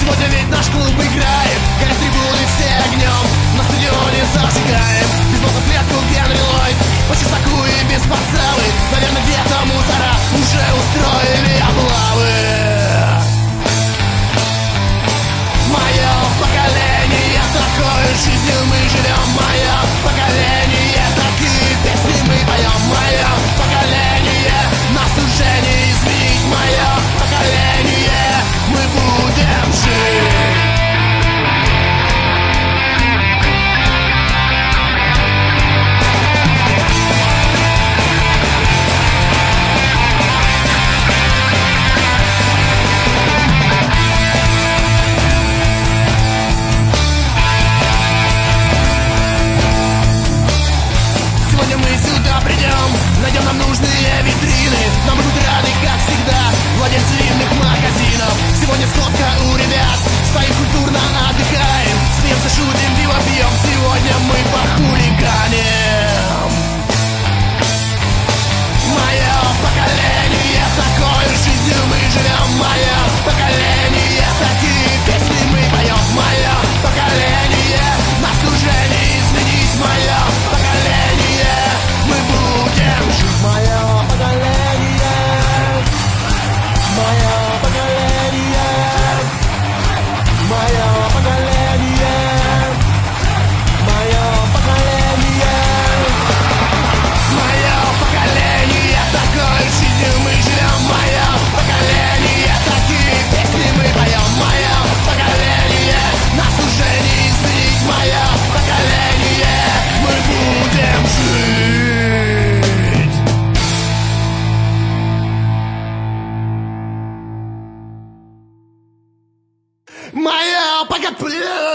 Сегодня ведь наш клуб играет, горят трибуны все огнем. На стадионе зажигаем, без боссов клетку Генри Ллойд. По чесноку и без подставы, наверное, где-то мусора уже устроили облавы. Мое поколение, такой жизнью мы живем. Мое поколение, такие песни мы поем. Мое поколение, нас уже не изменить. Мое поколение, мы будем жить. Сегодня мы сюда придем, найдем нам нужные витрины. Нам будут рады, как всегда, владельцы винных магазинов. Сегодня сходка у ребят, стоим культурно, отдыхаем. Смеемся, шутим, пиво пьем. Сегодня мы похулиганим. Мое поколение, такой жизнью мы живем. Мое поколение, такие песни мы поем. Мое поколение, нас уже не изменить. Мое поколение, мы будем жить. Мое поколение, мое поколение, мое поколение, мое поколение. Мое поколение, такой жизнью мы живем. Мое поколение, такие песни мы поем. Мое поколение, нас уже не изменить. Мое поколение, мы будем жить. Мое поколение.